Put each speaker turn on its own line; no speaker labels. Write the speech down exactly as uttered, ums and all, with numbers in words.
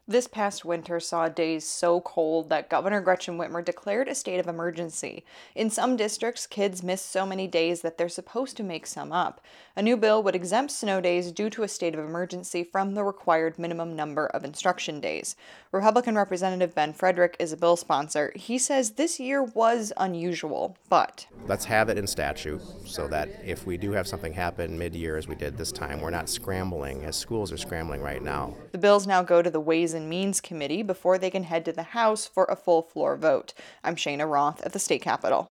This past winter saw days so cold that Governor Gretchen Whitmer declared a state of emergency. In some districts, kids miss so many days that they're supposed to make some up. A new bill would exempt snow days due to a state of emergency from the required minimum number of instruction days. Republican Representative Ben Frederick is a bill sponsor. He says this year was unusual, but
let's have it in statute so that if we do have something happen mid-year as we did this time, we're not scrambling as schools are scrambling right now.
The bills now go to the Ways and Means Committee before they can head to the House for a full floor vote. I'm Shayna Roth at the State Capitol.